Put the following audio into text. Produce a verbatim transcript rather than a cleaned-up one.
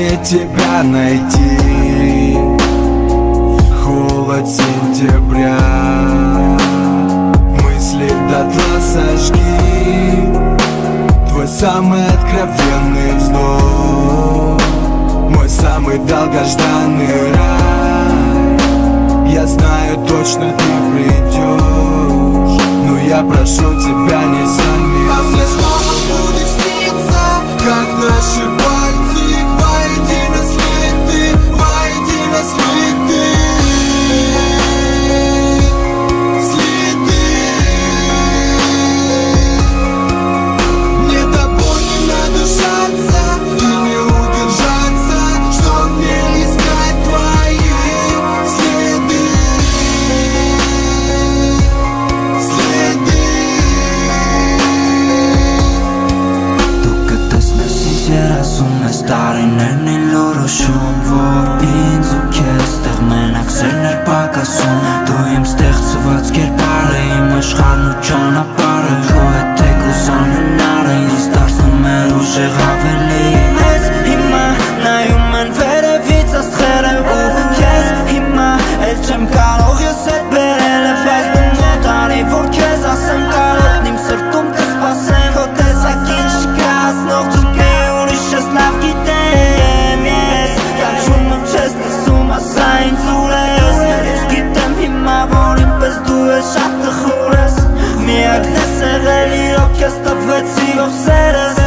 мне тебя найти? Холод сентября, мысли дотла сожги. Твой самый откровенный вздох, мой самый долгожданный рай. Я знаю, точно ты придешь, но я прошу тебя, не замерзай. А мне снова будет сниться, как наши пальцы воедино слиты, воедино слиты, слиты. Мне тобой не надышаться и не удержаться, чтоб мне искать твои следы, следы. Երազում ես տարիներն ի լորոշում, որ ինձ ու քեզ տեղ մենակ սերն էր պակասում։ Դու իմ ստեղծված կերպարը, իմ աշխարհն ու ճանապարհը, քո հետ թեկուզ անհնարը ինձ դարձնում էր ուժեղ ավելի։ Ես հիմա նայում են վերևից աստղերը ու քեզ հիմա էլ չեմ կարող ես հետ բերել, բայց դու մոտ արի, որ քեզ ասեմ կարոտ իմ սրտում կսպասեմ, քո տեսակին չկա ասնող չկա, ես լավ գիտեմ, ես կանչում եմ չես լսում, ասա ինձ ուր ես, ես գիտեմ հիմա, որ ինպես դու ես շատ տխուր ես, միակն ես եղել իրոք ես տվեցի ով սերս։